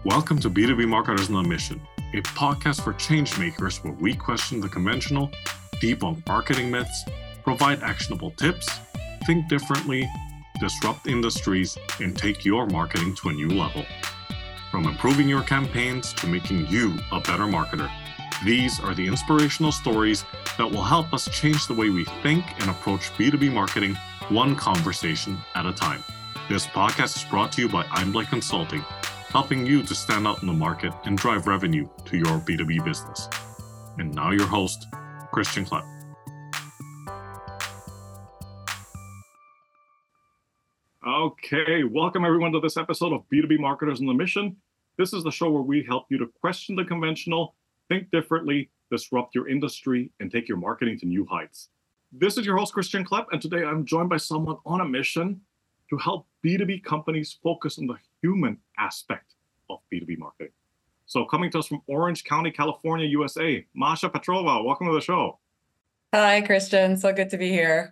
Welcome to B2B Marketers on a Mission, a podcast for change makers where we question the conventional, debunk marketing myths, provide actionable tips, think differently, disrupt industries, and take your marketing to a new level. From improving your campaigns to making you a better marketer, these are the inspirational stories that will help us change the way we think and approach B2B marketing one conversation at a time. This podcast is brought to you by Einblick Consulting, helping you to stand out in the market and drive revenue to your B2B business. And now your host, Christian Klepp. Okay, welcome everyone to this episode of B2B Marketers on the Mission. This is the show where we help you to question the conventional, think differently, disrupt your industry, and take your marketing to new heights. This is your host, Christian Klepp, and today I'm joined by someone on a mission to help B2B companies focus on the human aspect of B2B marketing. So coming to us from Orange County, California, USA, Masha Petrova, welcome to the show. Hi, Christian. So good to be here.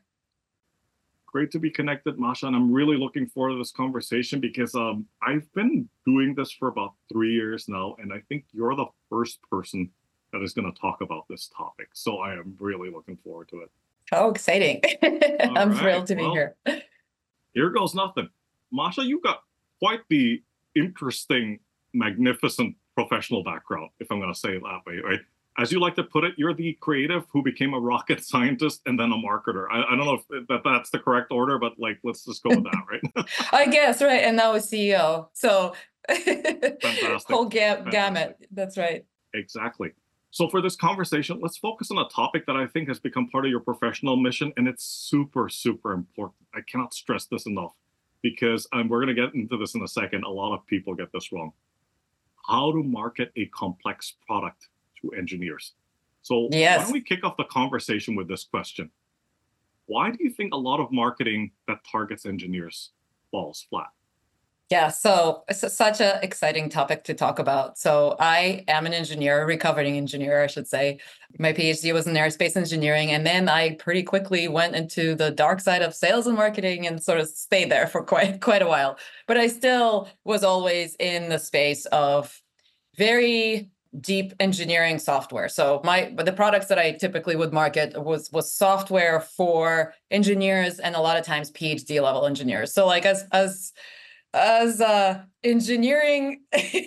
Great to be connected, Masha, and I'm really looking forward to this conversation because I've been doing this for about 3 years now, and I think you're the first person that is going to talk about this topic. So I am really looking forward to it. Oh, exciting. I'm thrilled to be here. Here goes nothing. Masha, you got quite the interesting, magnificent professional background, if I'm going to say it that way, right? As you like to put it, you're the creative who became a rocket scientist and then a marketer. I don't know if that's the correct order, but let's just go with that, right? I guess, right. And now a CEO. So Fantastic. Whole gamut. That's right. Exactly. So for this conversation, let's focus on a topic that I think has become part of your professional mission, and it's super, super important. I cannot stress this enough because we're going to get into this in a second. A lot of people get this wrong. How to market a complex product to engineers. So yes. Why don't we kick off the conversation with this question? Why do you think a lot of marketing that targets engineers falls flat? Yeah, so it's such an exciting topic to talk about. So I am an engineer, a recovering engineer, I should say. My PhD was in aerospace engineering, and then I pretty quickly went into the dark side of sales and marketing and sort of stayed there for quite a while. But I still was always in the space of very deep engineering software. So the products that I typically would market was software for engineers and a lot of times PhD level engineers. So as engineering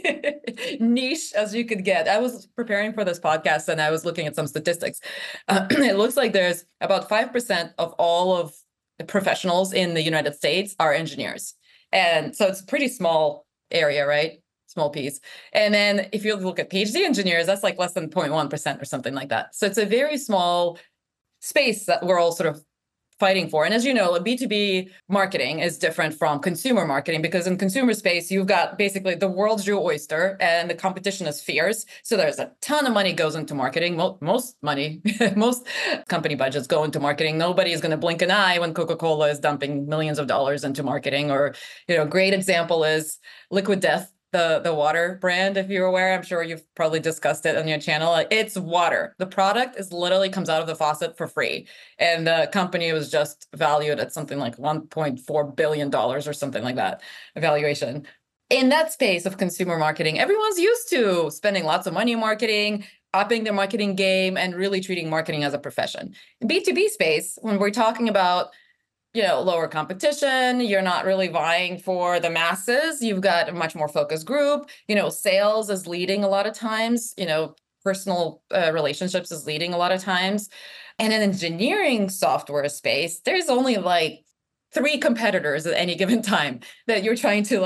niche as you could get. I was preparing for this podcast and I was looking at some statistics. It looks like there's about 5% of all of the professionals in the United States are engineers. And so it's a pretty small area, right? Small piece. And then if you look at PhD engineers, that's like less than 0.1% or something like that. So it's a very small space that we're all sort of fighting for. And as you know, B2B marketing is different from consumer marketing because in consumer space, you've got basically the world's your oyster and the competition is fierce. So there's a ton of money goes into marketing. Most money, most company budgets go into marketing. Nobody is going to blink an eye when Coca-Cola is dumping millions of dollars into marketing. Or, great example is Liquid Death. The water brand, if you're aware, I'm sure you've probably discussed it on your channel. It's water. The product literally comes out of the faucet for free. And the company was just valued at something like $1.4 billion or something like that, valuation. In that space of consumer marketing, everyone's used to spending lots of money in marketing, upping their marketing game, and really treating marketing as a profession. In B2B space, when we're talking about lower competition, you're not really vying for the masses. You've got a much more focused group. Sales is leading a lot of times. Personal relationships is leading a lot of times. And in engineering software space, there's only like 3 competitors at any given time that you're trying to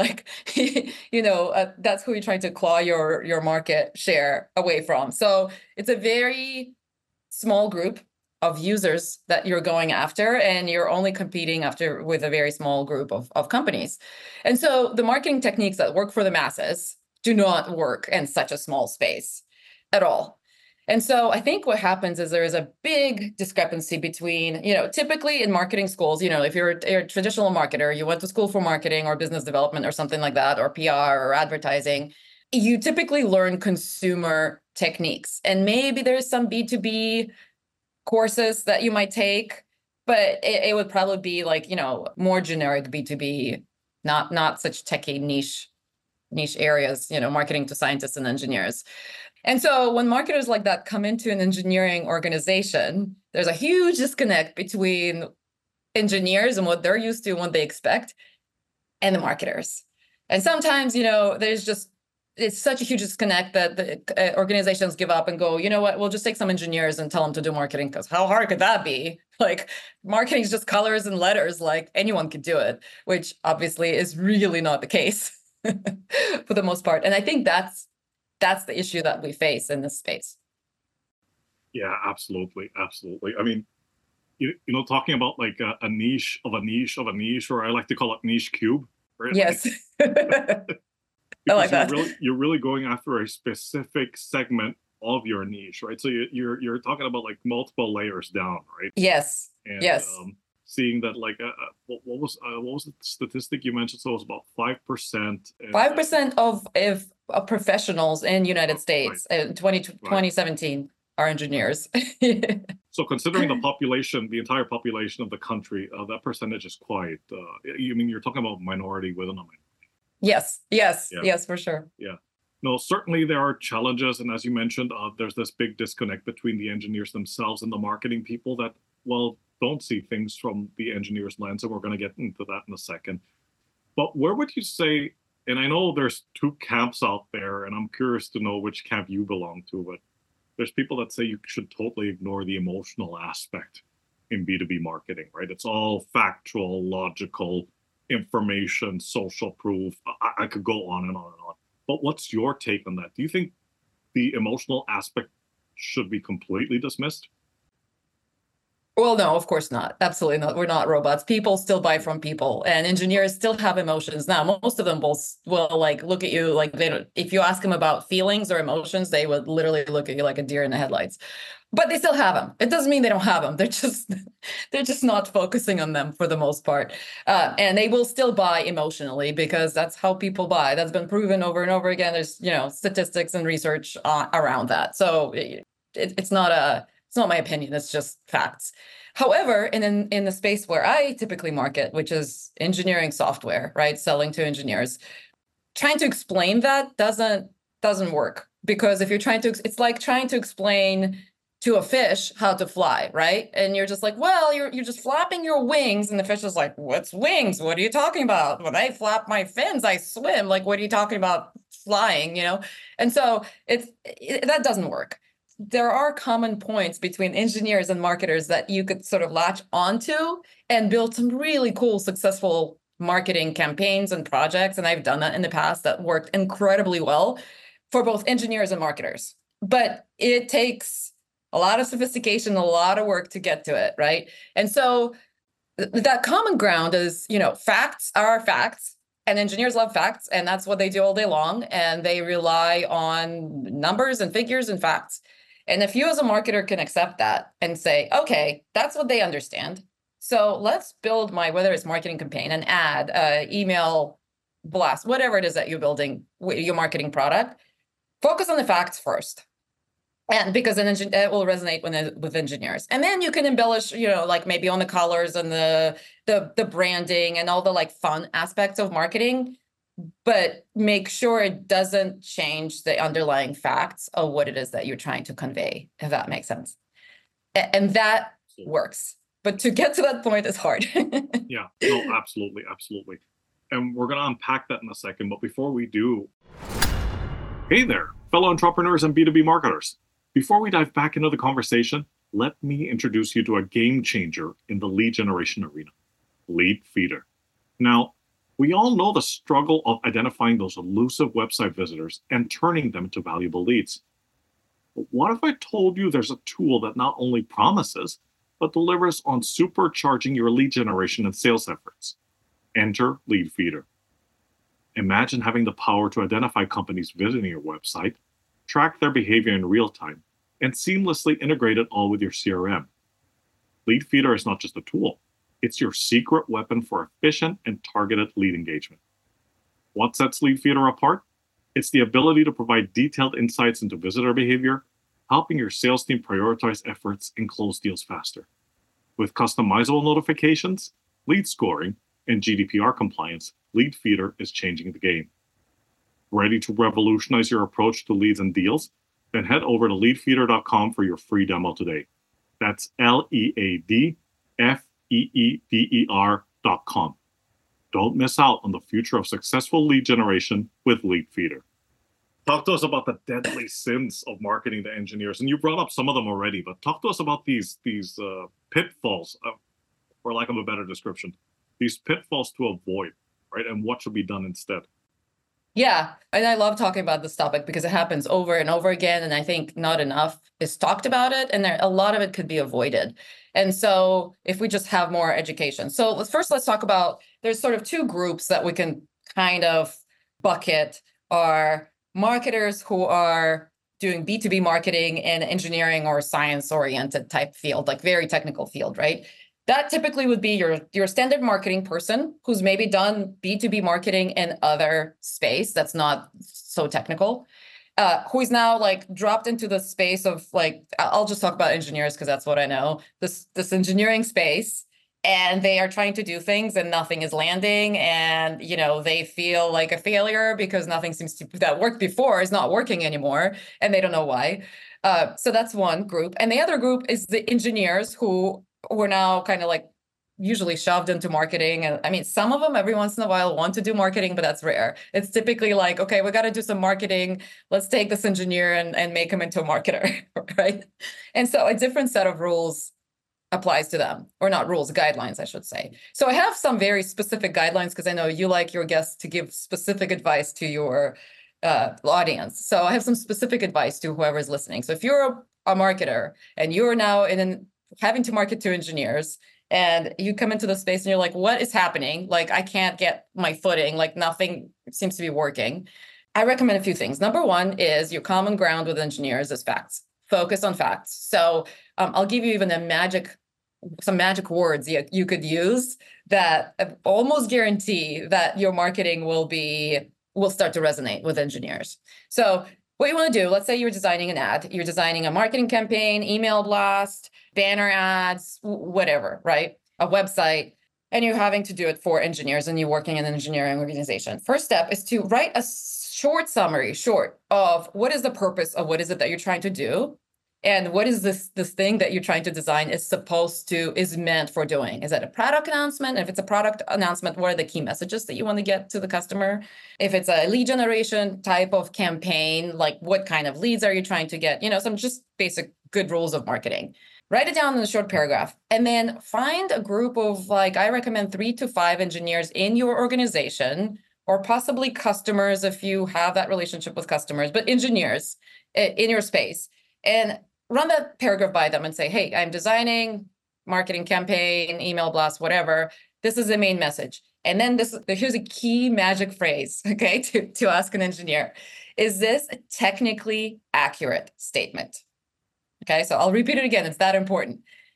that's who you're trying to claw your market share away from. So it's a very small group of users that you're going after, and you're only competing with a very small group of companies. And so the marketing techniques that work for the masses do not work in such a small space at all. And so I think what happens is there is a big discrepancy between, typically in marketing schools, if you're a traditional marketer, you went to school for marketing or business development or something like that, or PR or advertising, you typically learn consumer techniques. And maybe there's some B2B courses that you might take, but it would probably be more generic B2B, not such techie niche niche areas, marketing to scientists and engineers. And so when marketers like that come into an engineering organization, there's a huge disconnect between engineers and what they're used to and what they expect and the marketers. And sometimes, it's such a huge disconnect that the organizations give up and go, you know what, we'll just take some engineers and tell them to do marketing, because how hard could that be? Like, marketing is just colors and letters, like anyone could do it, which obviously is really not the case for the most part. And I think that's the issue that we face in this space. Yeah, absolutely. Absolutely. I mean, talking about like a niche of a niche of a niche, or I like to call it niche cube, right? Yes. I like that. You're really going after a specific segment of your niche, right? So you're talking about like multiple layers down, right? Yes. And, yes. Seeing that, like, what was the statistic you mentioned? So it was about 5%. 5% of professionals in United States in 2017 are engineers. So considering the population, the entire population of the country, that percentage is quite. You mean you're talking about minority within a minority? Yes, for sure. Yeah. No, certainly there are challenges. And as you mentioned, there's this big disconnect between the engineers themselves and the marketing people that, well, don't see things from the engineer's lens. And we're going to get into that in a second. But where would you say, and I know there's two camps out there, and I'm curious to know which camp you belong to, but there's people that say you should totally ignore the emotional aspect in B2B marketing, right? It's all factual, logical, information, social proof. I could go on and on and on. But what's your take on that? Do you think the emotional aspect should be completely dismissed? Well, no, of course not. Absolutely not. We're not robots. People still buy from people, and engineers still have emotions. Now, most of them will like look at you like they don't. If you ask them about feelings or emotions, they would literally look at you like a deer in the headlights. But they still have them. It doesn't mean they don't have them. They're just not focusing on them for the most part. And they will still buy emotionally, because that's how people buy. That's been proven over and over again. There's statistics and research around that. So it's not my opinion. It's just facts. However, in the space where I typically market, which is engineering software, right, selling to engineers, trying to explain that doesn't work, because if you're it's like trying to explain to a fish how to fly, right? And you're just like, well, you're just flapping your wings, and the fish is like, what's wings? What are you talking about? When I flap my fins, I swim. Like, what are you talking about flying? And so that doesn't work. There are common points between engineers and marketers that you could sort of latch onto and build some really cool, successful marketing campaigns and projects. And I've done that in the past that worked incredibly well for both engineers and marketers. But it takes a lot of sophistication, a lot of work to get to it, right? And so that common ground is, facts are facts, and engineers love facts, and that's what they do all day long. And they rely on numbers and figures and facts. And if you as a marketer can accept that and say, okay, that's what they understand, so let's build whether it's marketing campaign, an ad, email blast, whatever it is that you're building, your marketing product, focus on the facts first. And because it will resonate with engineers. And then you can embellish, like maybe on the colors and the branding and all the like fun aspects of marketing, but make sure it doesn't change the underlying facts of what it is that you're trying to convey, if that makes sense. And that works. But to get to that point is hard. Yeah, no, absolutely. Absolutely. And we're going to unpack that in a second. But before we do, hey there, fellow entrepreneurs and B2B marketers. Before we dive back into the conversation, let me introduce you to a game changer in the lead generation arena, Leadfeeder. Now, we all know the struggle of identifying those elusive website visitors and turning them into valuable leads. But what if I told you there's a tool that not only promises, but delivers on supercharging your lead generation and sales efforts? Enter Leadfeeder. Imagine having the power to identify companies visiting your website, track their behavior in real time, and seamlessly integrate it all with your CRM. Leadfeeder is not just a tool. It's your secret weapon for efficient and targeted lead engagement. What sets Leadfeeder apart? It's the ability to provide detailed insights into visitor behavior, helping your sales team prioritize efforts and close deals faster. With customizable notifications, lead scoring, and GDPR compliance, Leadfeeder is changing the game. Ready to revolutionize your approach to leads and deals? Then head over to leadfeeder.com for your free demo today. That's LEADFEEDER.com. Don't miss out on the future of successful lead generation with Leadfeeder. Talk to us about the deadly sins of marketing to engineers. And you brought up some of them already, but talk to us about these pitfalls, for lack of a better description, these pitfalls to avoid, right? And what should be done instead. Yeah, and I love talking about this topic because it happens over and over again, and I think not enough is talked about it, and a lot of it could be avoided. And so if we just have more education. So let's talk about, there's sort of two groups that we can kind of bucket, are marketers who are doing B2B marketing in engineering or science-oriented type field, like very technical field, right? That typically would be your standard marketing person who's maybe done B2B marketing in other space that's not so technical, who is now like dropped into the space of like, I'll just talk about engineers because that's what I know, this engineering space, and they are trying to do things and nothing is landing, and they feel like a failure because nothing seems to, that worked before is not working anymore, and they don't know why. So that's one group. And the other group is the engineers who are now kind of like usually shoved into marketing. And I mean, some of them every once in a while want to do marketing, but that's rare. It's typically like, okay, we got to do some marketing. Let's take this engineer and make him into a marketer, right? And so a different set of rules applies to them, or not rules, guidelines, I should say. So I have some very specific guidelines because I know you like your guests to give specific advice to your audience. So I have some specific advice to whoever's listening. So if you're a marketer and you're now having to market to engineers, and you come into the space and you're like, what is happening? Like, I can't get my footing, like nothing seems to be working. I recommend a few things. Number one is your common ground with engineers is facts. Focus on facts. So I'll give you even some magic words you could use that almost guarantee that your marketing will start to resonate with engineers. So what you want to do, let's say you're designing an ad, you're designing a marketing campaign, email blast, banner ads, whatever, right? A website, and you're having to do it for engineers and you're working in an engineering organization. First step is to write a short summary, of what is the purpose of what is it that you're trying to do, and what is this thing that you're trying to design is meant for doing. Is it a product announcement? If it's a product announcement, what are the key messages that you want to get to the customer? If it's a lead generation type of campaign, like what kind of leads are you trying to get? Some just basic good rules of marketing. Write it down in a short paragraph, and then find a group of, I recommend 3 to 5 engineers in your organization, or possibly customers if you have that relationship with customers, but engineers in your space, and run that paragraph by them and say, hey, I'm designing marketing campaign, email blast, whatever. This is the main message. And then here's a key magic phrase, okay, to ask an engineer. Is this a technically accurate statement? Okay, so I'll repeat it again. It's that important.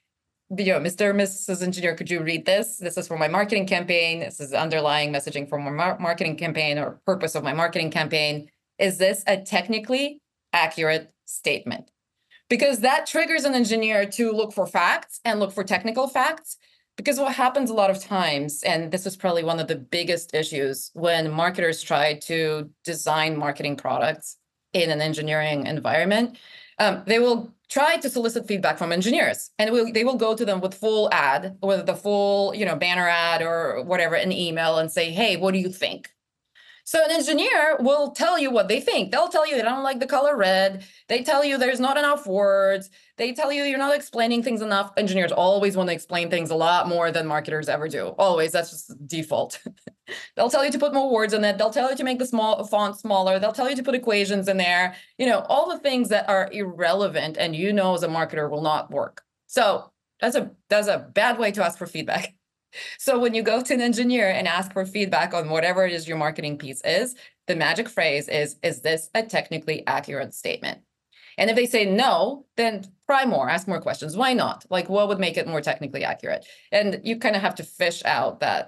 Mr. or Mrs. Engineer, could you read this? This is for my marketing campaign. This is underlying messaging for my marketing campaign, or purpose of my marketing campaign. Is this a technically accurate statement? Because that triggers an engineer to look for facts and look for technical facts. Because what happens a lot of times, and this is probably one of the biggest issues when marketers try to design marketing products in an engineering environment, they will try to solicit feedback from engineers, and they will go to them with full ad, with the full banner ad or whatever, an email, and say, hey, what do you think? So an engineer will tell you what they think. They'll tell you they don't like the color red. They tell you there's not enough words. They tell you you're not explaining things enough. Engineers always want to explain things a lot more than marketers ever do. Always. That's just default. They'll tell you to put more words in it. They'll tell you to make the font smaller. They'll tell you to put equations in there. All the things that are irrelevant and as a marketer will not work. So that's a bad way to ask for feedback. So when you go to an engineer and ask for feedback on whatever it is your marketing piece is, the magic phrase is this a technically accurate statement? And if they say no, then try more, ask more questions. Why not? Like, what would make it more technically accurate? And you kind of have to fish out that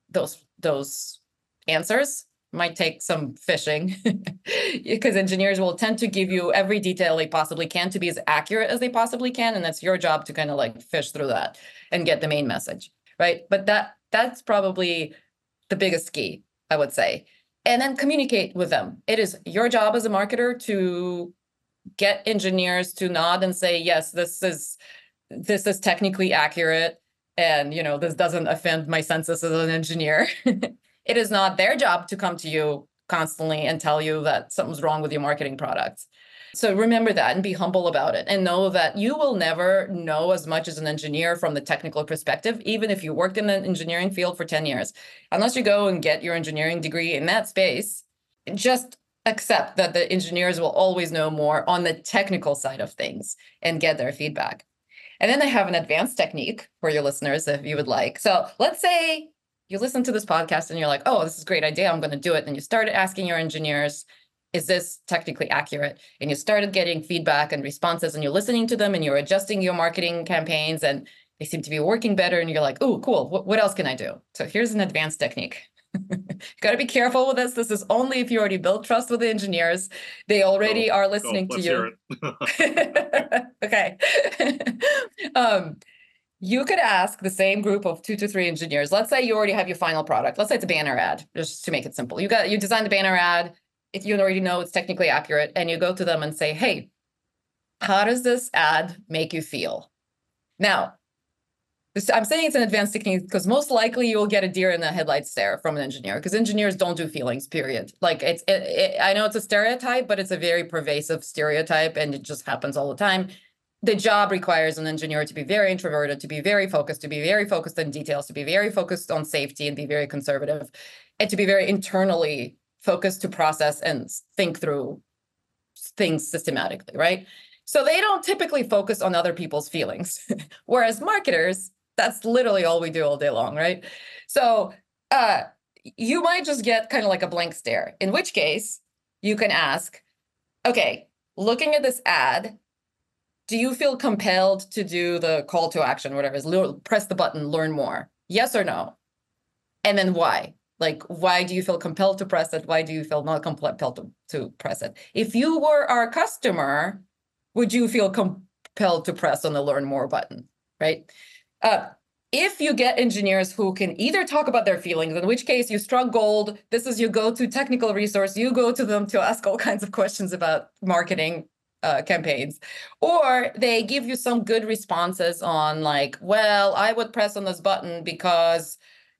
those answers. Might take some fishing because engineers will tend to give you every detail they possibly can to be as accurate as they possibly can. And that's your job to kind of like fish through that and get the main message. Right. But that's probably the biggest key, I would say. and then communicate with them. It is your job as a marketer to get engineers to nod and say, yes, this is technically accurate, and this doesn't offend my senses as an engineer. It is not their job to come to you constantly and tell you that something's wrong with your marketing products. So remember that and be humble about it, and know that you will never know as much as an engineer from the technical perspective, even if you worked in the engineering field for 10 years. Unless you go and get your engineering degree in that space, just accept that the engineers will always know more on the technical side of things and get their feedback. And then I have an advanced technique for your listeners if you would like. So let's say you listen to this podcast and you're like, oh, this is a great idea, I'm going to do it. And you started asking your engineers, is this technically accurate? And you started getting feedback and responses, and you're listening to them and you're adjusting your marketing campaigns and they seem to be working better. And you're like, oh, cool. What else can I do? So here's an advanced technique. You got to be careful with this. This is only if you already built trust with the engineers. They already are listening to you. Okay. You could ask the same group of 2 to 3 engineers. Let's say you already have your final product. Let's say it's a banner ad, just to make it simple. You designed the banner ad. If you already know it's technically accurate, and you go to them and say, hey, how does this ad make you feel? Now, I'm saying it's an advanced technique because most likely you'll get a deer in the headlights stare from an engineer, because engineers don't do feelings, period. Like I know it's a stereotype, but it's a very pervasive stereotype, and it just happens all the time. The job requires an engineer to be very introverted, to be very focused on details, to be very focused on safety and be very conservative, and to be very internally focused to process and think through things systematically, right? So they don't typically focus on other people's feelings. Whereas marketers, that's literally all we do all day long, right? So you might just get kind of like a blank stare, in which case you can ask, okay, looking at this ad, do you feel compelled to do the call to action, whatever it is, press the button, learn more? Yes or no? And then why? Like, why do you feel compelled to press it? Why do you feel not compelled to press it? If you were our customer, would you feel compelled to press on the learn more button, right? If you get engineers who can either talk about their feelings, in which case you struck gold, this is your go-to technical resource, you go to them to ask all kinds of questions about marketing campaigns, or they give you some good responses on like, well, I would press on this button because,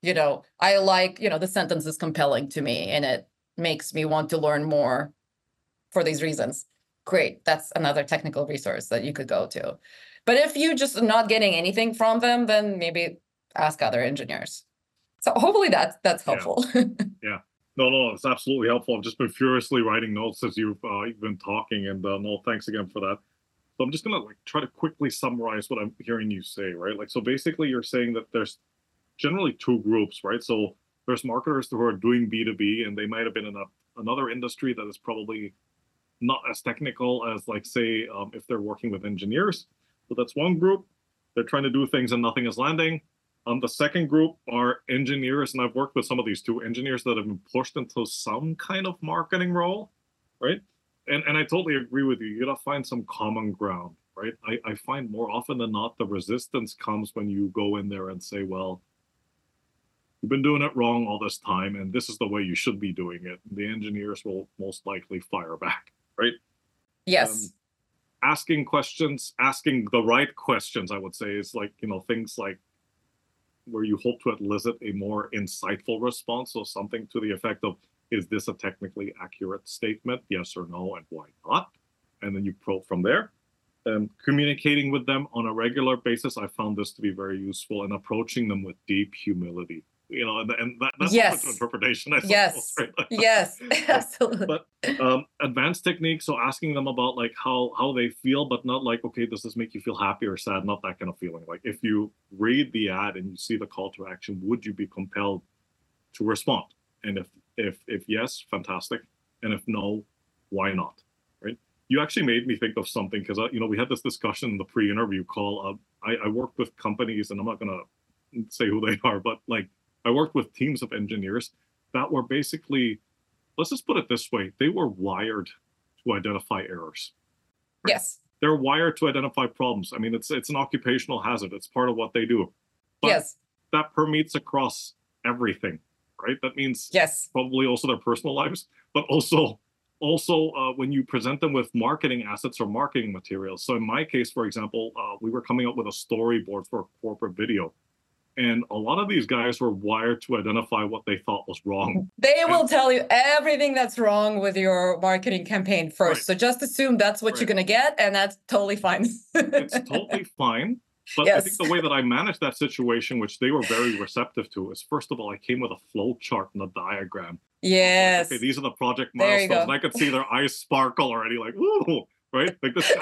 I like, the sentence is compelling to me and it makes me want to learn more for these reasons. Great. That's another technical resource that you could go to. But if you just not getting anything from them, then maybe ask other engineers. So hopefully that's helpful. Yeah. No, it's absolutely helpful. I've just been furiously writing notes as you've been talking, and no, thanks again for that. So I'm just gonna try to quickly summarize what I'm hearing you say, right? So basically you're saying that there's generally 2 groups, right? So there's marketers who are doing B2B, and they might have been in another industry that is probably not as technical as say if they're working with engineers. So that's one group. They're trying to do things and nothing is landing. The second group are engineers, and I've worked with some of these 2 engineers that have been pushed into some kind of marketing role, right? And I totally agree with you. You gotta find some common ground, right? I find more often than not the resistance comes when you go in there and say, well, you've been doing it wrong all this time, and this is the way you should be doing it. The engineers will most likely fire back, right? Yes. Asking questions, asking the right questions, I would say, is things like where you hope to elicit a more insightful response. So something to the effect of, is this a technically accurate statement? Yes or no, and why not? And then you probe from there. Communicating with them on a regular basis, I found this to be very useful, and approaching them with deep humility. That's yes. open to interpretation, I suppose. Yes, right? Yes, absolutely. But advanced techniques, so asking them about how they feel, but not okay, does this make you feel happy or sad? Not that kind of feeling. If you read the ad and you see the call to action, would you be compelled to respond? And if yes, fantastic. And if no, why not? Right? You actually made me think of something, because we had this discussion in the pre-interview call. I worked with companies, and I'm not gonna say who they are, but I worked with teams of engineers that were basically, let's just put it this way, they were wired to identify errors. Right? Yes. They're wired to identify problems. I mean, it's an occupational hazard. It's part of what they do. But yes. That permeates across everything, right? That means Yes. probably also their personal lives, but also when you present them with marketing assets or marketing materials. So in my case, for example, we were coming up with a storyboard for a corporate video. And a lot of these guys were wired to identify what they thought was wrong. They will tell you everything that's wrong with your marketing campaign first. Right. So just assume that's what you're going to get, and that's totally fine. It's totally fine. But I think the way that I managed that situation, which they were very receptive to, is first of all, I came with a flow chart and a diagram. Yes. Like, okay, these are the project There you milestones. go. And I could see their eyes sparkle already, like, ooh, right? Like this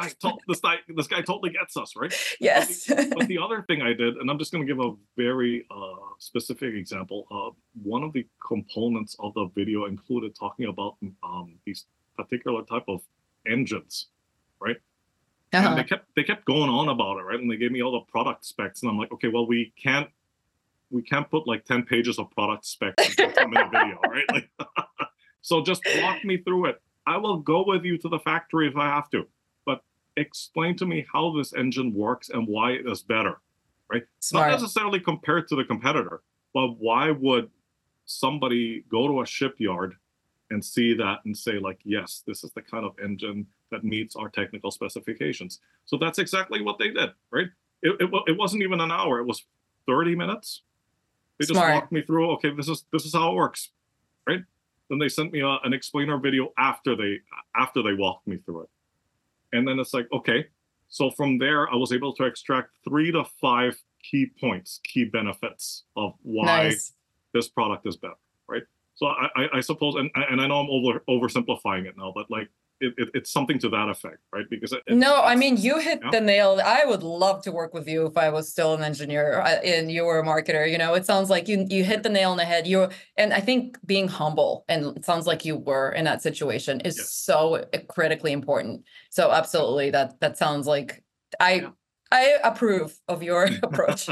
guy totally gets us, right? Yes. But the other thing I did, and I'm just going to give a very specific example. One of the components of the video included talking about these particular type of engines, right? And they kept going on about it, right? And they gave me all the product specs, and I'm like, okay, well, we can't put like 10 pages of product specs in a 10-minute video, right? Like, so just walk me through it. I will go with you to the factory if I have to, but explain to me how this engine works and why it is better, right? Smart. Not necessarily compared to the competitor, but why would somebody go to a shipyard and see that and say, like, yes, this is the kind of engine that meets our technical specifications. So that's exactly what they did, right? It wasn't even an hour. It was 30 minutes. They just walked me through, okay, this is how it works, right? Then they sent me an explainer video after they walked me through it. And then it's like, okay, so from there, I was able to extract 3 to 5 key points, key benefits of why this product is better, right? So I suppose, and I know I'm oversimplifying it now, but like it's something to that effect, right? Because I mean, you hit the nail. I would love to work with you if I was still an engineer and you were a marketer. You know, it sounds like you hit the nail on the head. And I think being humble, and it sounds like you were in that situation, is so critically important. So absolutely, that sounds like I approve of your approach.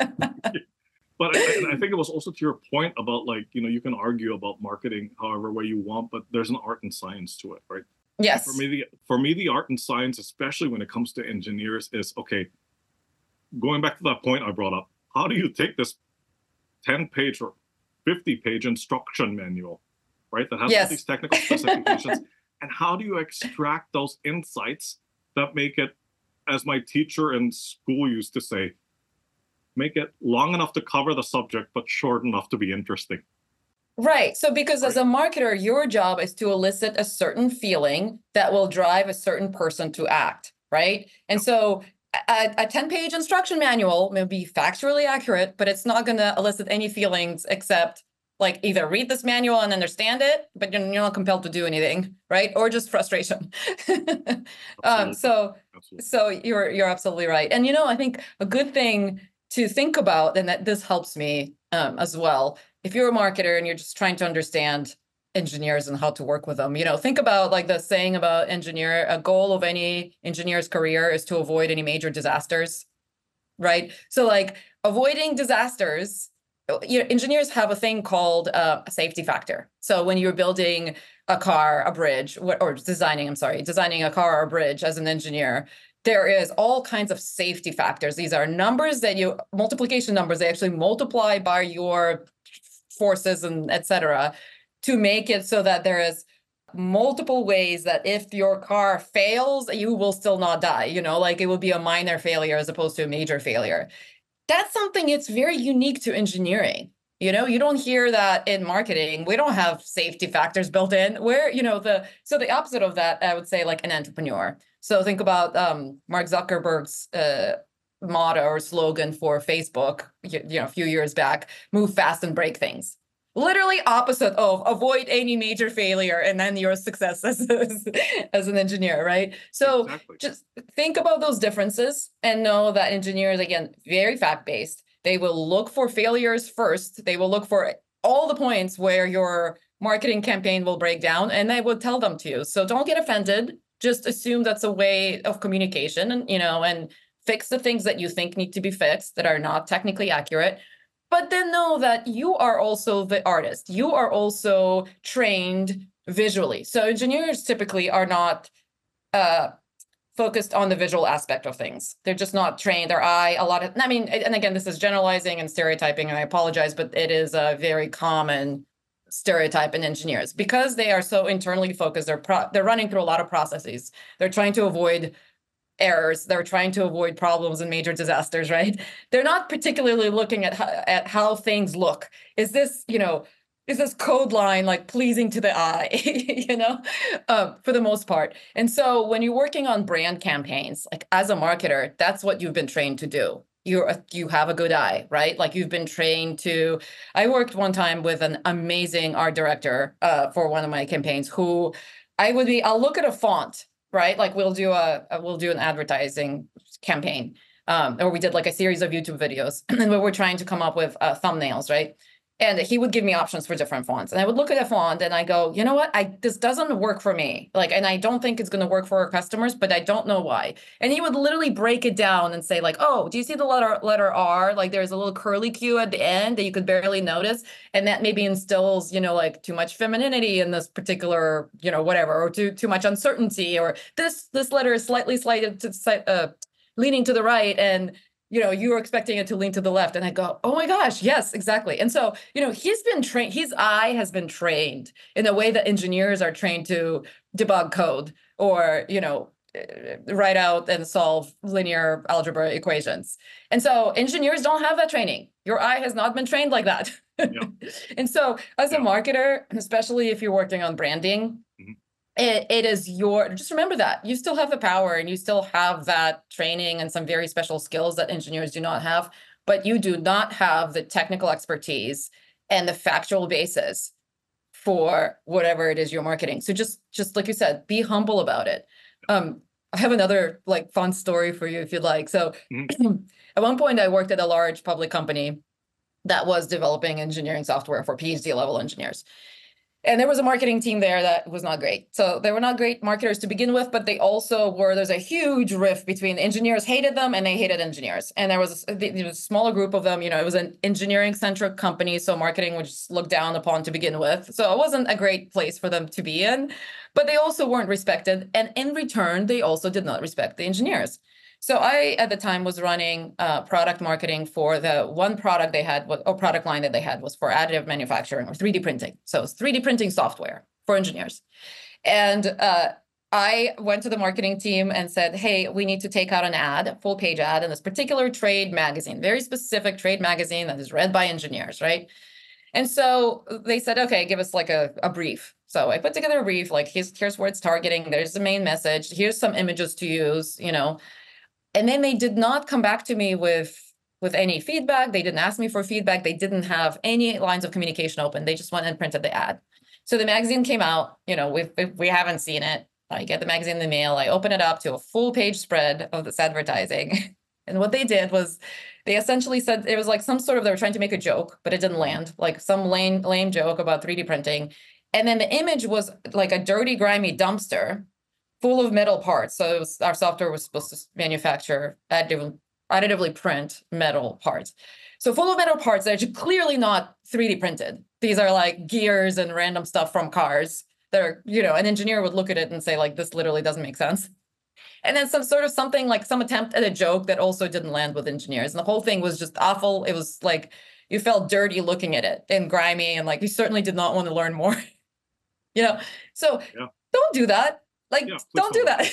But I think it was also to your point about, like, you know, you can argue about marketing however way you want, but there's an art and science to it, right? Yes. For me, the art and science, especially when it comes to engineers, is, okay, going back to that point I brought up, how do you take this 10-page or 50-page instruction manual, right, that has all these technical specifications, and how do you extract those insights that make it, as my teacher in school used to say, make it long enough to cover the subject, but short enough to be interesting. Right. So because as a marketer, your job is to elicit a certain feeling that will drive a certain person to act, right? And so a 10-page instruction manual may be factually accurate, but it's not going to elicit any feelings except like either read this manual and understand it, but you're not compelled to do anything, right? Or just frustration. So you're absolutely right. And, you know, I think a good thing to think about, and that this helps me as well, if you're a marketer and you're just trying to understand engineers and how to work with them, you know, think about like the saying about a goal of any engineer's career is to avoid any major disasters, right? So like avoiding disasters, you know, engineers have a thing called a safety factor. So when you're building a car, a bridge, or designing a car or a bridge as an engineer, there is all kinds of safety factors. These are numbers multiplication numbers. They actually multiply by your forces and et cetera to make it so that there is multiple ways that if your car fails, you will still not die. You know, like it will be a minor failure as opposed to a major failure. That's something it's very unique to engineering. You know, you don't hear that in marketing. We don't have safety factors built in. Where, you know, so the opposite of that, I would say, like an entrepreneur. So think about Mark Zuckerberg's motto or slogan for Facebook, you know, a few years back: move fast and break things. Literally opposite of avoid any major failure and then your success as an engineer, right? So just think about those differences and know that engineers, again, very fact-based. They will look for failures first. They will look for all the points where your marketing campaign will break down, and they will tell them to you. So don't get offended. Just assume that's a way of communication, and, you know, and fix the things that you think need to be fixed that are not technically accurate. But then know that you are also the artist. You are also trained visually. So engineers typically are not focused on the visual aspect of things. They're just not trained. Their eye, I mean, and again, this is generalizing and stereotyping, and I apologize, but it is a very common stereotype in engineers because they are so internally focused. They're running through a lot of processes. They're trying to avoid errors. They're trying to avoid problems and major disasters, right? They're not particularly looking at how things look. Is this, is this code line like pleasing to the eye, for the most part. And so when you're working on brand campaigns, like as a marketer, that's what you've been trained to do. You have a good eye, right? Like you've been trained to. I worked one time with an amazing art director for one of my campaigns who I'll look at a font, right? Like we'll do an advertising campaign, or we did like a series of YouTube videos, and we were trying to come up with thumbnails, right? And he would give me options for different fonts, and I would look at a font and I go, you know what? This doesn't work for me. Like, and I don't think it's going to work for our customers, but I don't know why. And he would literally break it down and say, like, oh, do you see the letter R? Like, there's a little curly Q at the end that you could barely notice, and that maybe instills, like too much femininity in this particular, whatever, or too much uncertainty, or this letter is slightly slighted to leaning to the right, and you were expecting it to lean to the left. And I go, oh my gosh, yes, exactly. And so, he's been trained, his eye has been trained in a way that engineers are trained to debug code or, write out and solve linear algebra equations. And so engineers don't have that training. Your eye has not been trained like that. Yeah. And so as a marketer, especially if you're working on branding, it is just remember that you still have the power and you still have that training and some very special skills that engineers do not have, but you do not have the technical expertise and the factual basis for whatever it is you're marketing. So just like you said, be humble about it. I have another like fun story for you if you'd like. So at one point I worked at a large public company that was developing engineering software for PhD level engineers. And there was a marketing team there that was not great. So they were not great marketers to begin with, but they also there's a huge rift between engineers hated them and they hated engineers. And there was a smaller group of them, it was an engineering centric company. So marketing was looked down upon to begin with. So it wasn't a great place for them to be in, but they also weren't respected. And in return, they also did not respect the engineers. So I, at the time, was running product marketing for the one product they had, or product line that they had was for additive manufacturing or 3D printing. So it's 3D printing software for engineers. And I went to the marketing team and said, hey, we need to take out an ad, full page ad in this particular trade magazine, very specific trade magazine that is read by engineers, right? And so they said, okay, give us like a brief. So I put together a brief, like here's where it's targeting. There's the main message. Here's some images to use, And then they did not come back to me with any feedback. They didn't ask me for feedback. They didn't have any lines of communication open. They just went and printed the ad. So the magazine came out, we haven't seen it. I get the magazine in the mail. I open it up to a full page spread of this advertising. And what they did was they essentially said it was like they were trying to make a joke, but it didn't land, like some lame joke about 3D printing. And then the image was like a dirty, grimy dumpster full of metal parts. So our software was supposed to manufacture, additively print metal parts. So full of metal parts that are clearly not 3D printed. These are like gears and random stuff from cars that are, an engineer would look at it and say, like, this literally doesn't make sense. And then something like some attempt at a joke that also didn't land with engineers. And the whole thing was just awful. It was like, you felt dirty looking at it and grimy, and like, you certainly did not want to learn more, So don't do that. Like, don't do that.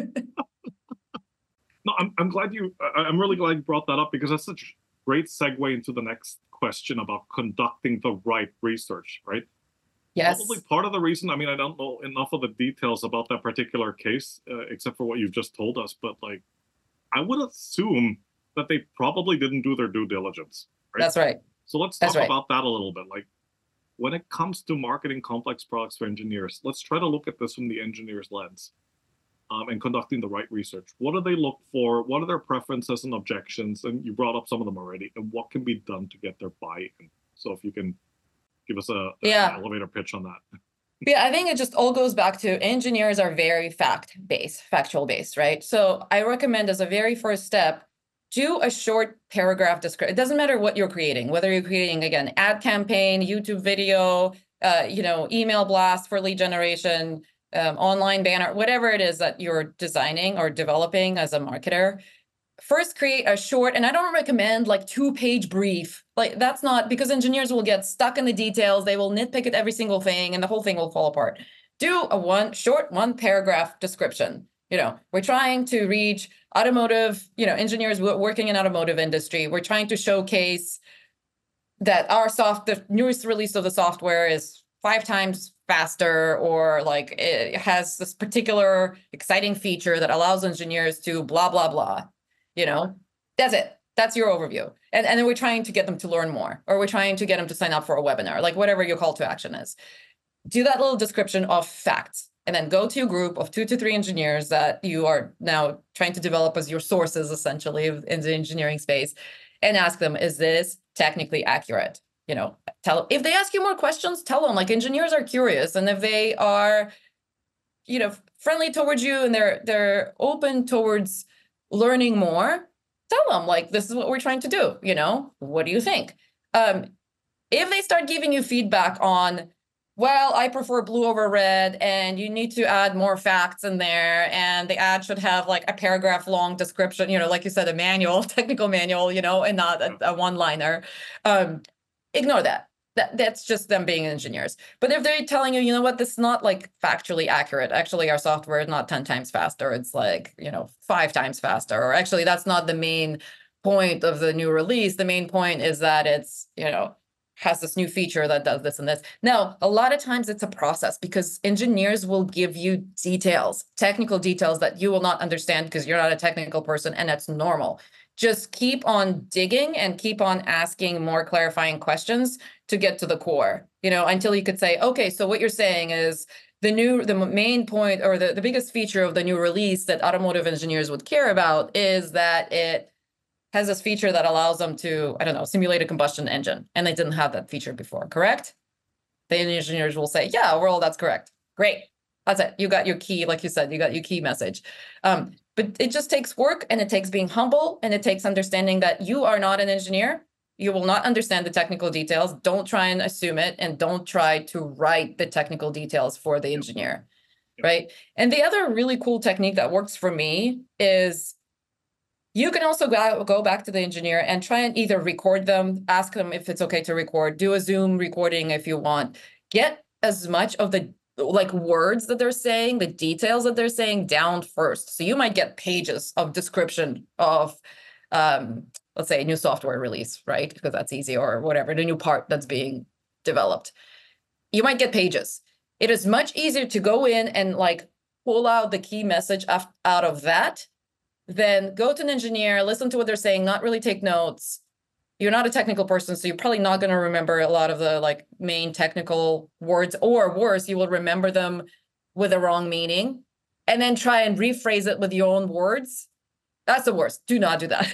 No, I'm glad I'm really glad you brought that up, because that's such a great segue into the next question about conducting the right research, right? Yes. Probably part of the reason, I don't know enough of the details about that particular case, except for what you've just told us, but like, I would assume that they probably didn't do their due diligence, right? That's right. So let's talk about that a little bit. Like, when it comes to marketing complex products for engineers, let's try to look at this from the engineer's lens, and conducting the right research. What do they look for? What are their preferences and objections? And you brought up some of them already. And what can be done to get their buy-in? So if you can give us an elevator pitch on that. Yeah, I think it just all goes back to engineers are very factual based, right? So I recommend as a very first step, do a short paragraph description. It doesn't matter what you're creating, whether you're creating, again, ad campaign, YouTube video, email blast for lead generation, online banner, whatever it is that you're designing or developing as a marketer, first create a short, and I don't recommend like 2-page brief. Like that's not, because engineers will get stuck in the details. They will nitpick at every single thing and the whole thing will fall apart. Do a one paragraph description. We're trying to reach automotive, engineers working in automotive industry. We're trying to showcase that the newest release of the software is 5 times faster, or like it has this particular exciting feature that allows engineers to blah, blah, blah. That's it. That's your overview. And then we're trying to get them to learn more, or we're trying to get them to sign up for a webinar, like whatever your call to action is. Do that little description of facts, and then go to a group of 2 to 3 engineers that you are now trying to develop as your sources, essentially, in the engineering space, and ask them, is this technically accurate? If they ask you more questions, tell them, like, engineers are curious, and if they are, friendly towards you and they're open towards learning more, tell them, like, this is what we're trying to do. What do you think? If they start giving you feedback on, well, I prefer blue over red, and you need to add more facts in there, and the ad should have like a paragraph long description, like you said, a manual, technical manual, and not a one-liner. Ignore that. That's just them being engineers. But if they're telling you, you know what, this is not like factually accurate. Actually, our software is not 10 times faster. It's like, 5 times faster. Or actually, that's not the main point of the new release. The main point is that it's, has this new feature that does this and this. Now, a lot of times it's a process, because engineers will give you details, technical details that you will not understand because you're not a technical person, and that's normal. Just keep on digging and keep on asking more clarifying questions to get to the core, until you could say, okay, so what you're saying is the main point, or the biggest feature of the new release that automotive engineers would care about is that it has this feature that allows them to, simulate a combustion engine. And they didn't have that feature before, correct? The engineers will say, yeah, well, that's correct. Great. That's it. You got your key, like you said, you got your key message. But it just takes work, and it takes being humble, and it takes understanding that you are not an engineer. You will not understand the technical details. Don't try and assume it, and don't try to write the technical details for the engineer, right? And the other really cool technique that works for me is you can also go back to the engineer and try and either record them, ask them if it's okay to record, do a Zoom recording if you want. Get as much of the words that they're saying, the details that they're saying down first. So you might get pages of description of, let's say, a new software release, right? Because that's easy, or whatever, the new part that's being developed. You might get pages. It is much easier to go in and pull out the key message out of that, then go to an engineer, listen to what they're saying, not really take notes. You're not a technical person, so you're probably not going to remember a lot of the main technical words, or worse, you will remember them with the wrong meaning, and then try and rephrase it with your own words. That's the worst. Do not do that.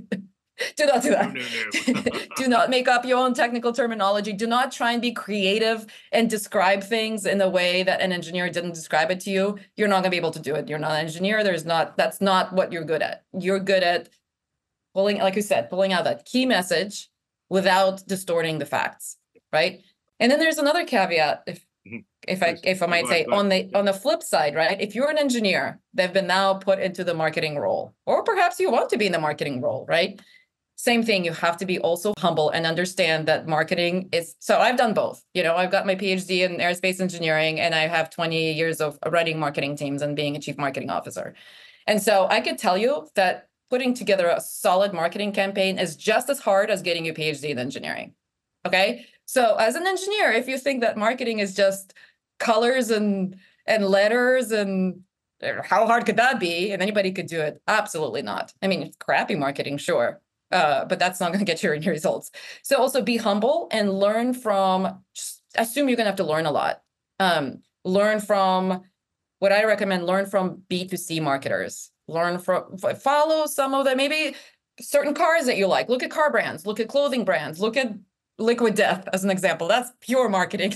Do not do that. No. Do not make up your own technical terminology. Do not try and be creative and describe things in a way that an engineer didn't describe it to you. You're not going to be able to do it. You're not an engineer. That's not what you're good at. You're good at pulling, like you said, pulling out that key message without distorting the facts, right? And then there's another caveat, if I might say, on the flip side, right? If you're an engineer, they've been now put into the marketing role, or perhaps you want to be in the marketing role, right? Same thing, you have to be also humble and understand that marketing is, so I've done both. I've got my PhD in aerospace engineering, and I have 20 years of running marketing teams and being a chief marketing officer. And so I could tell you that putting together a solid marketing campaign is just as hard as getting your PhD in engineering. Okay. So as an engineer, if you think that marketing is just colors and letters and how hard could that be? And anybody could do it. Absolutely not. I mean, crappy marketing, sure. But that's not going to get you any results. So also be humble and learn from, assume you're going to have to learn a lot. Learn from what I recommend, learn from B2C marketers. Follow some of them, maybe certain cars that you like. Look at car brands, look at clothing brands, look at Liquid Death as an example. That's pure marketing.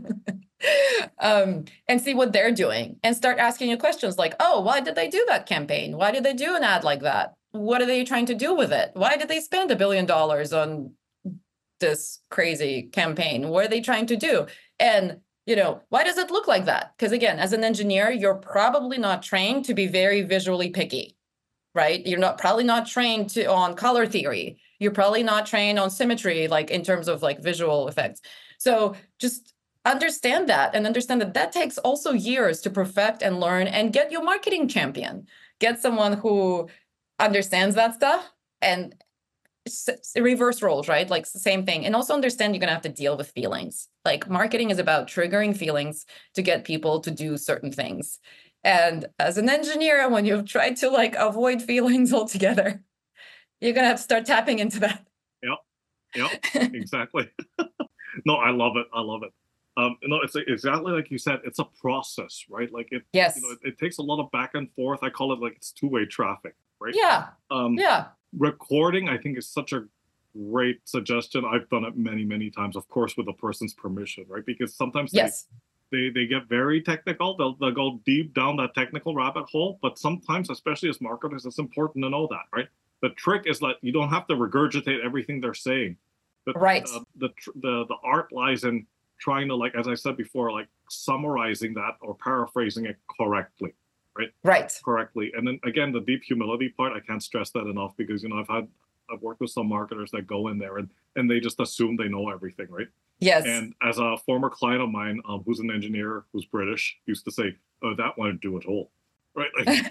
And see what they're doing and start asking you questions like, oh, why did they do that campaign? Why did they do an ad like that? What are they trying to do with it? Why did they spend $1 billion on this crazy campaign? What are they trying to do? And why does it look like that? Because again, as an engineer, you're probably not trained to be very visually picky, right? You're probably not trained on color theory. You're probably not trained on symmetry, like in terms of like visual effects. So just understand that, and understand that that takes also years to perfect and learn, and get your marketing champion. Get someone who understands that stuff, and reverse roles, right? Like it's the same thing. And also understand you're going to have to deal with feelings. Like marketing is about triggering feelings to get people to do certain things. And as an engineer, when you've tried to like avoid feelings altogether, you're going to have to start tapping into that. Yep, exactly. No, I love it. I love it. It's exactly like you said. It's a process, right? Like Yes. It takes a lot of back and forth. I call it like it's two-way traffic, right? Yeah. Yeah. Recording, I think, is such a great suggestion. I've done it many, many times, of course, with a person's permission, right? Because sometimes yes. they get very technical. They'll go deep down that technical rabbit hole. But sometimes, especially as marketers, it's important to know that, right? The trick is that you don't have to regurgitate everything they're saying. But right. The art lies in trying to, like, as I said before, like summarizing that or paraphrasing it correctly, right? Right. Correctly. And then again, the deep humility part, I can't stress that enough, because, I've worked with some marketers that go in there and they just assume they know everything, right? Yes. And as a former client of mine, who's an engineer, who's British, used to say, "Oh, that won't do at all," right? Like,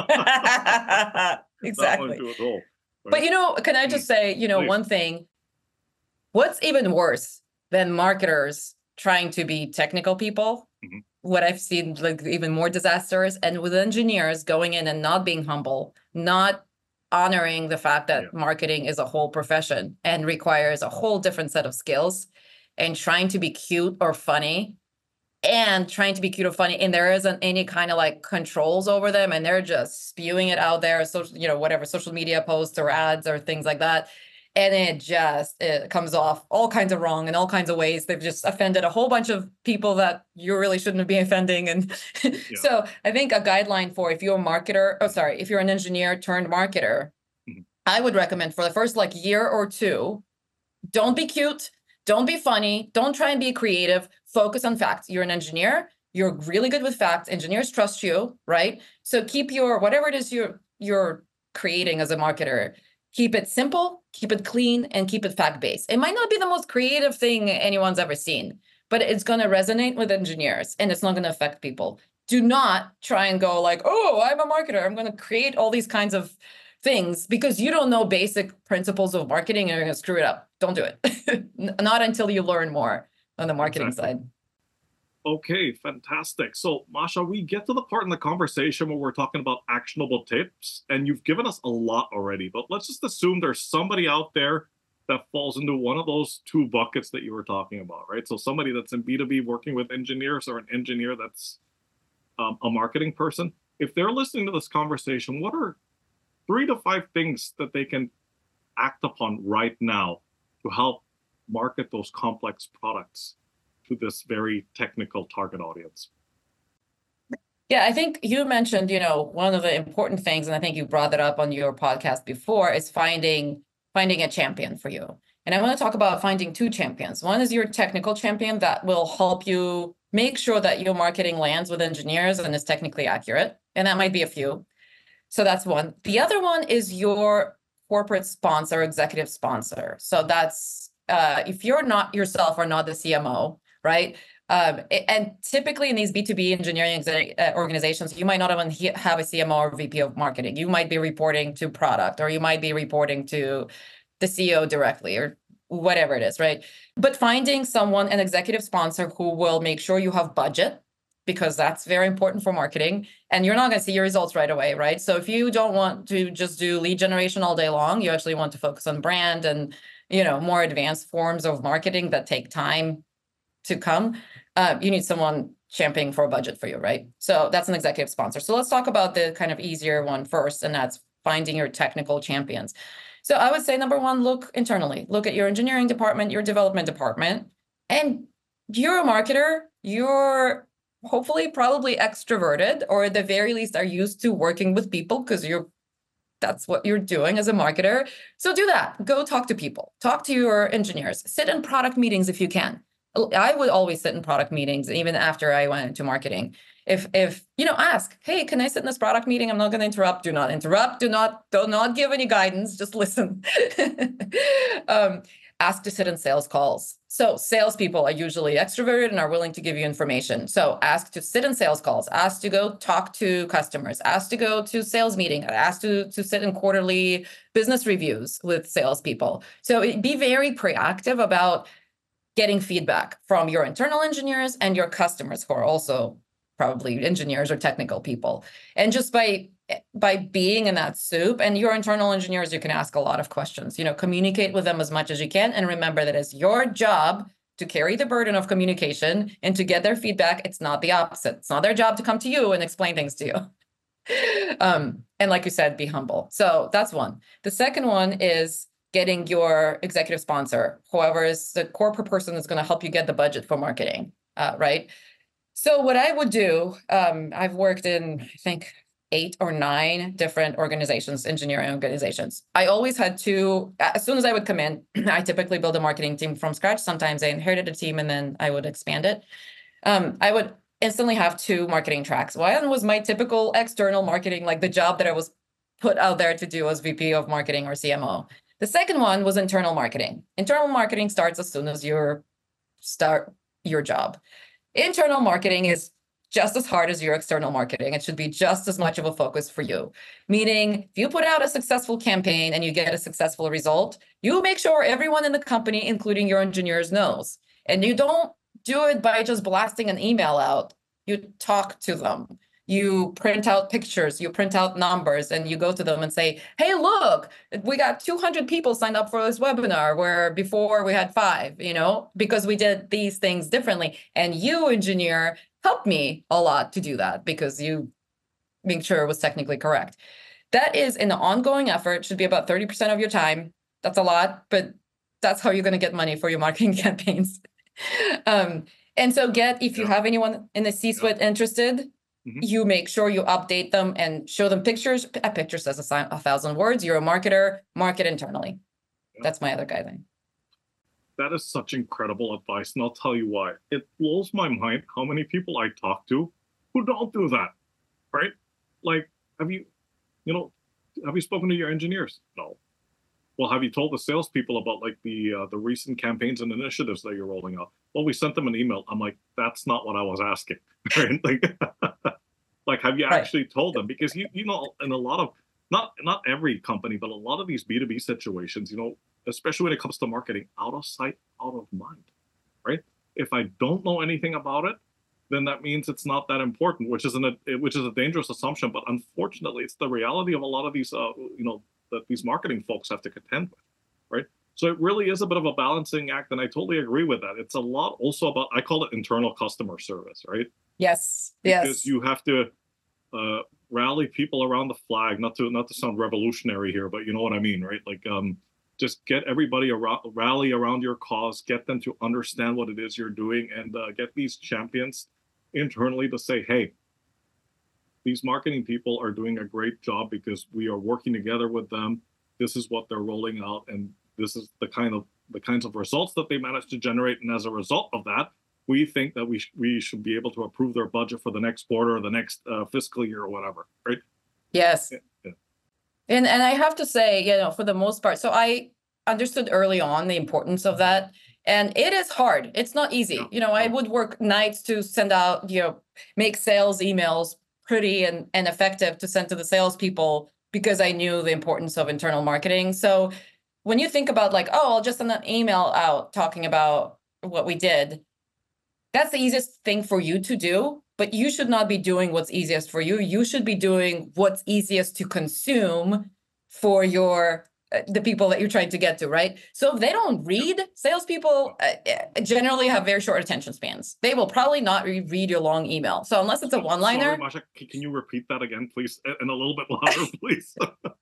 exactly. That won't do at all. But Right? can I just say, Please. one thing? What's even worse than marketers trying to be technical people? Mm-hmm. What I've seen, like even more disastrous, and with engineers going in and not being humble, not honoring the fact that marketing is a whole profession and requires a whole different set of skills, and trying to be cute or funny, and there isn't any kind of like controls over them, and they're just spewing it out there, whatever social media posts or ads or things like that. And it comes off all kinds of wrong in all kinds of ways. They've just offended a whole bunch of people that you really shouldn't be offending. And so I think a guideline for if you're an engineer turned marketer, I would recommend for the first like year or two, don't be cute, don't be funny, don't try and be creative, focus on facts. You're an engineer, you're really good with facts. Engineers trust you, right? So keep whatever it is you're creating as a marketer, keep it simple, keep it clean, and keep it fact-based. It might not be the most creative thing anyone's ever seen, but it's going to resonate with engineers, and it's not going to affect people. Do not try and go like, oh, I'm a marketer, I'm going to create all these kinds of things, because you don't know basic principles of marketing and you're going to screw it up. Don't do it. Not until you learn more on the marketing side. Okay, fantastic. So, Masha, we get to the part in the conversation where we're talking about actionable tips, and you've given us a lot already, but let's just assume there's somebody out there that falls into one of those two buckets that you were talking about, right? So somebody that's in B2B working with engineers, or an engineer that's a marketing person. If they're listening to this conversation, what are 3 to 5 things that they can act upon right now to help market those complex products to this very technical target audience? Yeah, I think you mentioned, one of the important things, and I think you brought that up on your podcast before, is finding a champion for you. And I want to talk about finding 2 champions. One is your technical champion that will help you make sure that your marketing lands with engineers and is technically accurate. And that might be a few. So that's one. The other one is your corporate sponsor, executive sponsor. So that's if you're not yourself or not the CMO, right? And typically in these B2B engineering organizations, you might not even have a CMO or VP of marketing. You might be reporting to product, or you might be reporting to the CEO directly, or whatever it is, right? But finding an executive sponsor who will make sure you have budget, because that's very important for marketing, and you're not going to see your results right away, right? So if you don't want to just do lead generation all day long, you actually want to focus on brand and more advanced forms of marketing that take time to come. You need someone championing for a budget for you, right? So that's an executive sponsor. So let's talk about the kind of easier one first, and that's finding your technical champions. So I would say, number one, look internally. Look at your engineering department, your development department, and you're a marketer. You're hopefully probably extroverted, or at the very least are used to working with people, because that's what you're doing as a marketer. So do that. Go talk to people. Talk to your engineers. Sit in product meetings if you can. I would always sit in product meetings, even after I went into marketing. If ask, hey, can I sit in this product meeting? I'm not going to interrupt. Do not interrupt. Do not give any guidance. Just listen. Ask to sit in sales calls. So salespeople are usually extroverted and are willing to give you information. So ask to sit in sales calls, ask to go talk to customers, ask to go to sales meeting, ask to sit in quarterly business reviews with salespeople. So be very proactive about getting feedback from your internal engineers and your customers, who are also probably engineers or technical people. And just by being in that soup, and your internal engineers, you can ask a lot of questions, communicate with them as much as you can. And remember that it's your job to carry the burden of communication and to get their feedback. It's not the opposite. It's not their job to come to you and explain things to you. And like you said, be humble. So that's one. The second one is getting your executive sponsor, whoever is the corporate person that's going to help you get the budget for marketing, right? So what I would do, I've worked in, I think, 8 or 9 different organizations, engineering organizations. I always had two, as soon as I would come in, I typically build a marketing team from scratch. Sometimes I inherited a team and then I would expand it. I would instantly have 2 marketing tracks. One was my typical external marketing, like the job that I was put out there to do as VP of marketing or CMO. The second one was internal marketing. Internal marketing starts as soon as you start your job. Internal marketing is just as hard as your external marketing. It should be just as much of a focus for you. Meaning, if you put out a successful campaign and you get a successful result, you make sure everyone in the company, including your engineers, knows. And you don't do it by just blasting an email out. You talk to them. You print out pictures, you print out numbers, and you go to them and say, hey, look, we got 200 people signed up for this webinar where before we had 5, because we did these things differently. And you, engineer, helped me a lot to do that because you make sure it was technically correct. That is an ongoing effort, should be about 30% of your time. That's a lot, but that's how you're going to get money for your marketing campaigns. And so if you have anyone in the C-suite interested, you make sure you update them and show them pictures. A picture says 1,000 words. You're a marketer, market internally. That's my other guideline. That is such incredible advice, and I'll tell you why. It blows my mind how many people I talk to who don't do that, right? Like, have you spoken to your engineers? No. Well, have you told the salespeople about like the recent campaigns and initiatives that you're rolling out? Well, we sent them an email. I'm like, that's not what I was asking. Right? Like, have you actually told them? Because in a lot of not every company, but a lot of these B2B situations, especially when it comes to marketing, out of sight, out of mind. Right? If I don't know anything about it, then that means it's not that important, which is a dangerous assumption. But unfortunately, it's the reality of a lot of these that these marketing folks have to contend with, right? So it really is a bit of a balancing act, and I totally agree with that. It's a lot also about, I call it internal customer service, right? Yes. Because you have to rally people around the flag, not to sound revolutionary here, but you know what I mean, right? Like, just get everybody rally around your cause, get them to understand what it is you're doing, and get these champions internally to say, hey, these marketing people are doing a great job because we are working together with them. This is what they're rolling out, and this is the kinds of results that they managed to generate. And as a result of that, we think that we should be able to approve their budget for the next quarter or the next fiscal year or whatever, right? Yes. Yeah. And I have to say, for the most part, so I understood early on the importance of that. And it is hard. It's not easy. Yeah. I would work nights to send out, make sales emails pretty and effective to send to the salespeople because I knew the importance of internal marketing. So when you think about like, oh, I'll just send an email out talking about what we did, that's the easiest thing for you to do, but you should not be doing what's easiest for you. You should be doing what's easiest to consume for the people that you're trying to get to, right? So if they don't read, salespeople generally have very short attention spans. They will probably not read your long email. So unless it's a one-liner. Sorry, Masha, can you repeat that again, please? And a little bit louder, please.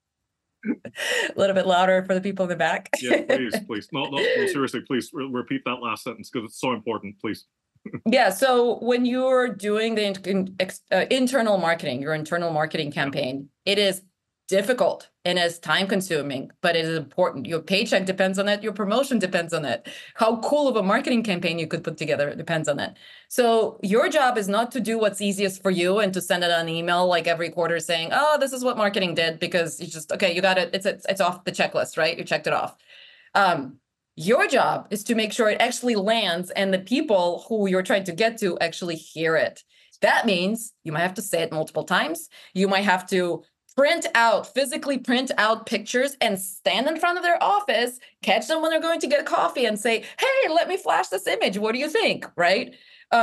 A little bit louder for the people in the back. Yeah, please. No, seriously, please repeat that last sentence because it's so important, please. Yeah, so when you're doing the internal marketing, your internal marketing campaign, it is difficult and it's time consuming, but it is important. Your paycheck depends on it. Your promotion depends on it. How cool of a marketing campaign you could put together depends on it. So your job is not to do what's easiest for you and to send it an email like every quarter saying, oh, this is what marketing did, because you just, okay, you got it. It's off the checklist, right? You checked it off. Your job is to make sure it actually lands and the people who you're trying to get to actually hear it. That means you might have to say it multiple times. You might have to physically print out pictures and stand in front of their office, catch them when they're going to get coffee and say, hey, let me flash this image. What do you think? Right?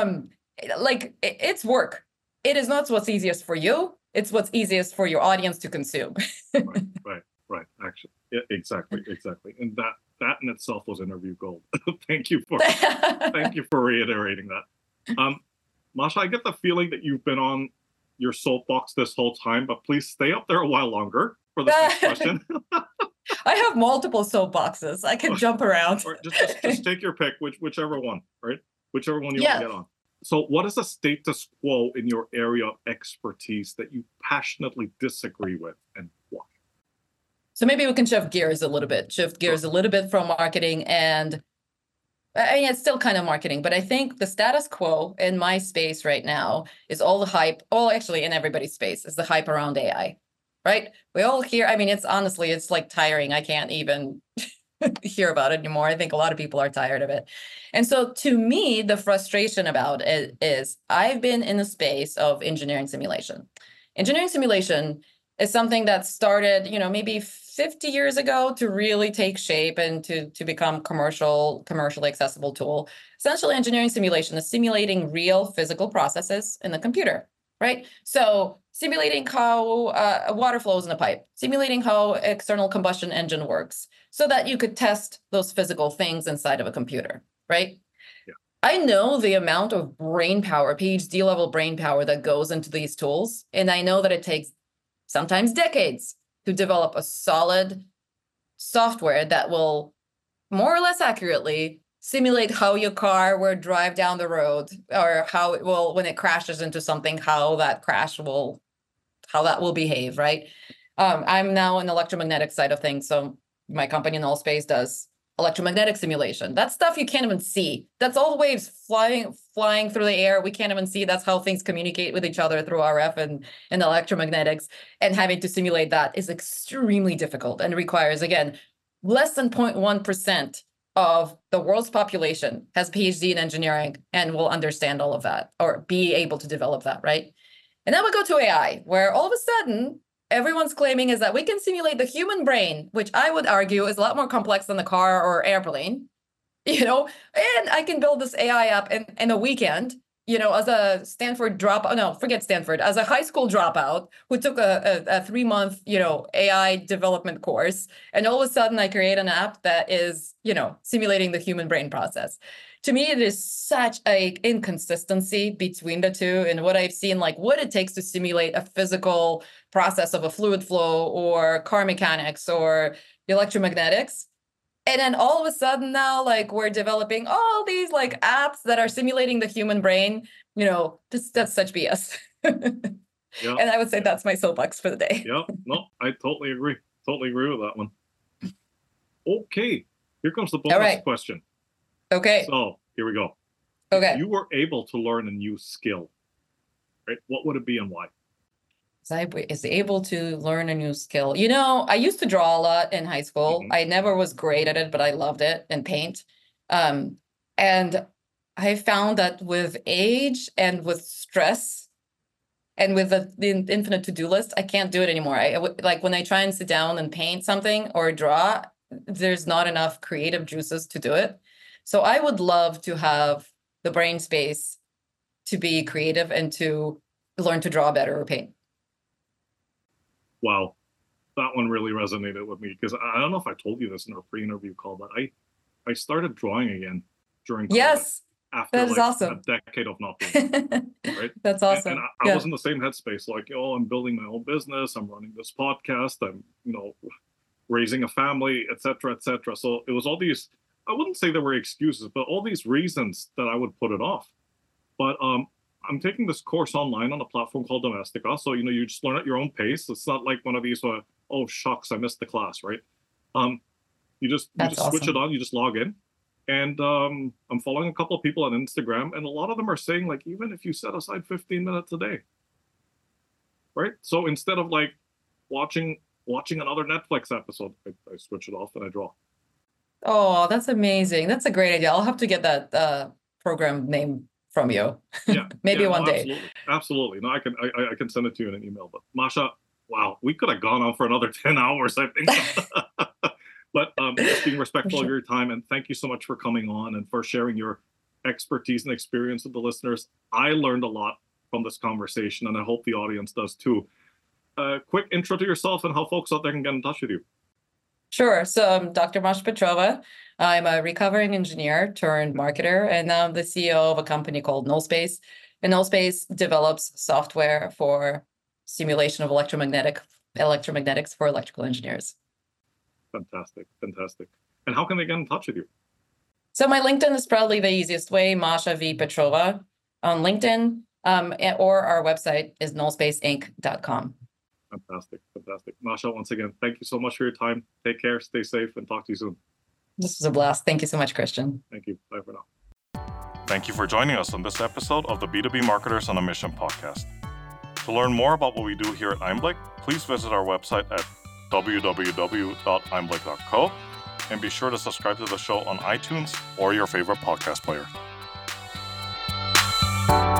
It's work. It is not what's easiest for you. It's what's easiest for your audience to consume. Right. Actually, yeah, exactly. And that in itself was interview gold. Thank you for reiterating that. Masha, I get the feeling that you've been on your soapbox this whole time, but please stay up there a while longer for the next question. I have multiple soapboxes. I can jump around. Or just take your pick, whichever one, right? Whichever one you want to get on. So what is the status quo in your area of expertise that you passionately disagree with, and why? So maybe we can shift gears a little bit from marketing, and I mean, it's still kind of marketing, but I think the status quo in my space right now is all the hype, actually in everybody's space, is the hype around AI, right? We all hear, I mean, it's like tiring. I can't even hear about it anymore. I think a lot of people are tired of it. And so to me, the frustration about it is I've been in the space of engineering simulation. Engineering simulation is something that started, maybe 50 years ago to really take shape and to become commercially accessible tool. Essentially, engineering simulation is simulating real physical processes in the computer, right? So simulating how water flows in a pipe, simulating how external combustion engine works, so that you could test those physical things inside of a computer, right? Yeah. I know the amount of brain power, PhD level brain power that goes into these tools, and I know that it takes sometimes decades to develop a solid software that will more or less accurately simulate how your car will drive down the road, or how it will, when it crashes into something, how that will behave, right? I'm now in the electromagnetic side of things. So my company in Allspace does electromagnetic simulation. That's stuff you can't even see. That's all the waves flying through the air. We can't even see. That's how things communicate with each other through RF and electromagnetics. And having to simulate that is extremely difficult and requires, again, less than 0.1% of the world's population has PhD in engineering and will understand all of that or be able to develop that, right? And then we go to AI, where all of a sudden, everyone's claiming is that we can simulate the human brain, which I would argue is a lot more complex than the car or airplane, and I can build this AI app in a weekend, as a Stanford dropout. No, forget Stanford. As a high school dropout who took a 3-month, AI development course. And all of a sudden I create an app that is, simulating the human brain process. To me, it is such a inconsistency between the two. And what I've seen, like what it takes to simulate a physical process of a fluid flow or car mechanics or electromagnetics. And then all of a sudden now, like we're developing all these like apps that are simulating the human brain, that's such BS. Yeah. And I would say that's my soapbox for the day. Yeah, no, I totally agree. Totally agree with that one. Okay, here comes the bonus question. Okay. So here we go. Okay. If you were able to learn a new skill, right, what would it be and why? I was able to learn a new skill. I used to draw a lot in high school. Mm-hmm. I never was great at it, but I loved it, and paint. And I found that with age and with stress and with the infinite to-do list, I can't do it anymore. Like when I try and sit down and paint something or draw, there's not enough creative juices to do it. So I would love to have the brain space to be creative and to learn to draw better or paint. Wow, that one really resonated with me because I don't know if I told you this in our pre-interview call, but I started drawing again during COVID. Yes, after that is awesome. A decade of not doing it, right? That's awesome. And I was in the same headspace, like, I'm building my own business, I'm running this podcast, I'm raising a family, etc., etc. So it was all these, I wouldn't say there were excuses, but all these reasons that I would put it off. But I'm taking this course online on a platform called Domestika. So, you just learn at your own pace. It's not like one of these oh shucks, I missed the class, right? You just switch it awesome. on, you just log in. And I'm following a couple of people on Instagram, and a lot of them are saying, like, even if you set aside 15 minutes a day, right? So instead of like watching another Netflix episode, I switch it off and I draw. Oh, that's amazing. That's a great idea. I'll have to get that program name from you. Yeah, Maybe yeah, one no, day. absolutely. No, I can send it to you in an email. But Masha, wow, we could have gone on for another 10 hours, I think. But just being respectful of your time, and thank you so much for coming on and for sharing your expertise and experience with the listeners. I learned a lot from this conversation, and I hope the audience does too. Quick intro to yourself and how folks out there can get in touch with you. Sure. So I'm Dr. Masha Petrova. I'm a recovering engineer turned marketer, and I'm the CEO of a company called Nullspace. And Nullspace develops software for simulation of electromagnetics for electrical engineers. Fantastic. And how can they get in touch with you? So my LinkedIn is probably the easiest way, Masha V. Petrova on LinkedIn, or our website is nullspaceinc.com. Fantastic. Masha, once again, thank you so much for your time. Take care, stay safe, and talk to you soon. This was a blast. Thank you so much, Christian. Thank you. Bye for now. Thank you for joining us on this episode of the B2B Marketers on a Mission podcast. To learn more about what we do here at Einblick, please visit our website at www.einblick.co and be sure to subscribe to the show on iTunes or your favorite podcast player.